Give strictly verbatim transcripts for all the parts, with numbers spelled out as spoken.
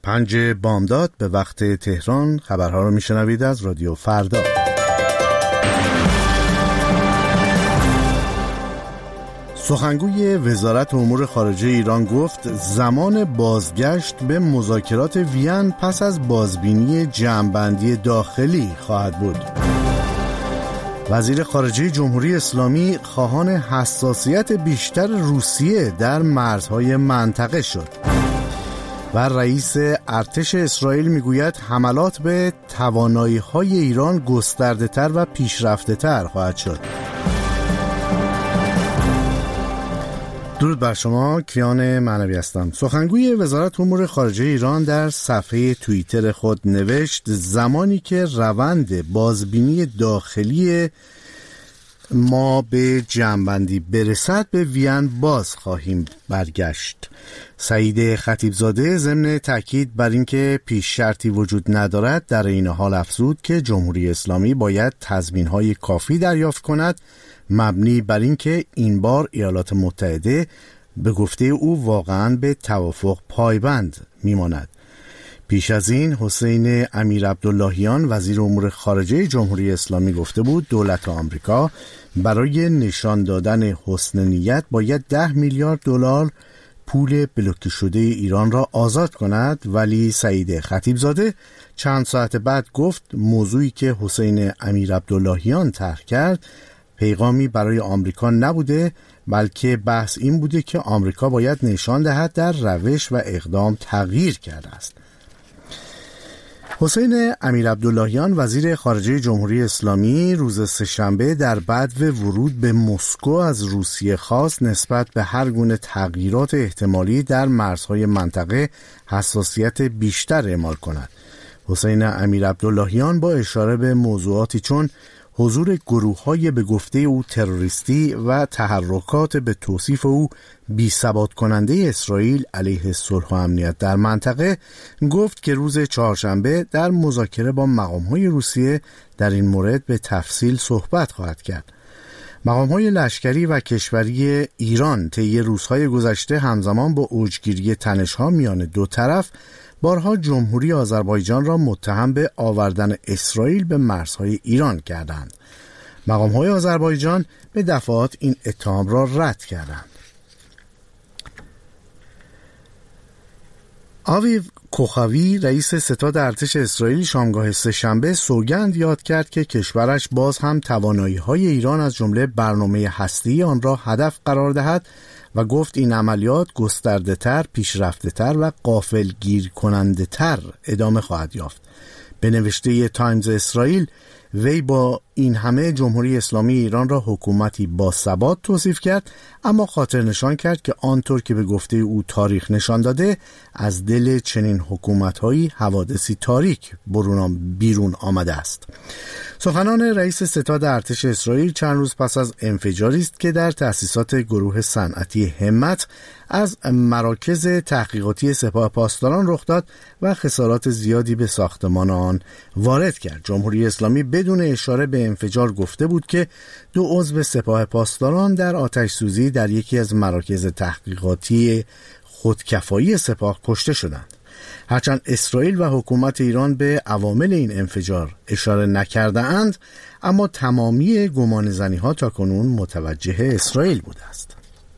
پنج بامداد به وقت تهران. خبرها رو میشنوید از رادیو فردا. سخنگوی وزارت امور خارجه ایران گفت زمان بازگشت به مذاکرات وین پس از بازبینی جمع‌بندی داخلی خواهد بود. وزیر خارجه جمهوری اسلامی خواهان حساسیت بیشتر روسیه در مرزهای منطقه شد. و رئیس ارتش اسرائیل میگوید حملات به توانایی‌های ایران گسترده‌تر و پیشرفته‌تر خواهد شد. درود بر شما، کیان معنوی هستم. سخنگوی وزارت امور خارجه ایران در صفحه توییتر خود نوشت زمانی که روند بازبینی داخلی ما به جمع‌بندی برسد به وین باز خواهیم برگشت. سعید خطیبزاده ضمن تاکید بر اینکه پیش شرطی وجود ندارد در این حال افزود که جمهوری اسلامی باید تضمین‌های کافی دریافت کند مبنی بر اینکه این بار ایالات متحده به گفته او واقعاً به توافق پایبند میماند. پیش از این حسین امیرعبداللهیان وزیر امور خارجه جمهوری اسلامی گفته بود دولت آمریکا برای نشان دادن حسن نیت باید ده میلیارد دلار پول بلوکه شده ایران را آزاد کند، ولی سعید خطیبزاده چند ساعت بعد گفت موضوعی که حسین امیرعبداللهیان طرح کرد پیغامی برای آمریکا نبوده، بلکه بحث این بوده که آمریکا باید نشان دهد در روش و اقدام تغییر کرده است. حسین امیرعبداللهیان وزیر خارجه جمهوری اسلامی روز سه‌شنبه در بدو ورود به مسکو از روسیه خواست نسبت به هر گونه تغییرات احتمالی در مرزهای منطقه حساسیت بیشتر اعمال کند. حسین امیرعبداللهیان با اشاره به موضوعاتی چون حضور گروه‌های به گفته او تروریستی و تحرکات به توصیف او بی‌ثبات کننده اسرائیل علیه صلح و امنیت در منطقه گفت که روز چهارشنبه در مذاکره با مقام‌های روسیه در این مورد به تفصیل صحبت خواهد کرد. مقام‌های لشکری و کشوری ایران طی روزهای گذشته همزمان با اوجگیری تنش‌ها میان دو طرف بارها جمهوری آذربایجان را متهم به آوردن اسرائیل به مرزهای ایران کردند. مقام‌های آذربایجان به دفعات این اتهام را رد کردند. آویو کوخاوی رئیس ستاد ارتش اسرائیل شامگاه سه‌شنبه سوگند یاد کرد که کشورش باز هم توانایی‌های ایران از جمله برنامه هسته‌ای آن را هدف قرار دهد و گفت این عملیات گسترده‌تر، پیشرفته‌تر و غافلگیر کننده‌تر ادامه خواهد یافت. به نوشته تایمز اسرائیل وی با این همه جمهوری اسلامی ایران را حکومتی با ثبات توصیف کرد، اما خاطر نشان کرد که آنطور که به گفته او تاریخ نشان داده از دل چنین حکومت‌هایی حوادثی تاریک بیرون آمده است. سخنان رئیس ستاد ارتش اسرائیل چند روز پس از انفجاری است که در تأسیسات گروه صنعتی همت از مراکز تحقیقاتی سپاه پاسداران رخ داد و خسارات زیادی به ساختمان آن وارد کرد. جمهوری اسلامی بدون اشاره به انفجار گفته بود که دو عضو سپاه پاسداران در آتش سوزی در یکی از مراکز تحقیقاتی خودکفایی سپاه کشته شدند. هرچند اسرائیل و حکومت ایران به عوامل این انفجار اشاره نکرده اند، اما تمامی گمانه‌زنی ها تاکنون متوجه اسرائیل بوده است.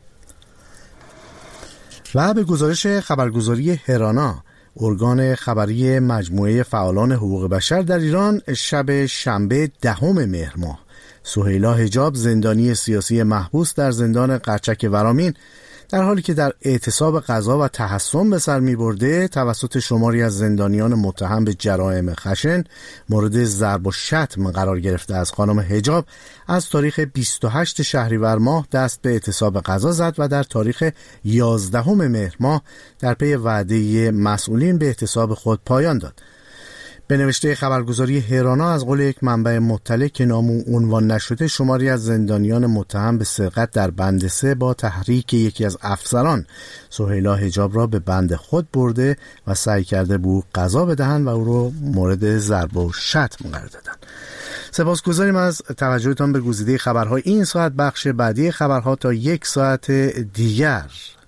و به گزارش خبرگزاری هرانا، ارگان خبری مجموعه فعالان حقوق بشر در ایران، شب شنبه دهم مهر ماه سهیلا حجاب زندانی سیاسی محبوس در زندان قرچک ورامین در حالی که در اعتصاب غذا و تحصن به سر می‌برده توسط شماری از زندانیان متهم به جرائم خشن مورد ضرب و شتم قرار گرفته از خانم حجاب از تاریخ بیست و هشتم شهریور ماه دست به اعتصاب غذا زد و در تاریخ یازدهم مهر ماه در پی وعده مسئولین به اعتصاب خود پایان داد. به نوشته خبرگزاری هرانا از قول یک منبع مطلع که نام او عنوان نشده، شماری از زندانیان متهم به سرقت در بند سه با تحریک یکی از افسران سهیلا حجاب را به بند خود برده و سعی کرده بود غذا بدهند و او را مورد ضرب و شتم قرار دادند. سپاسگزاریم از توجهتان به گزیده خبرهای این ساعت. بخش بعدی خبرها تا یک ساعت دیگر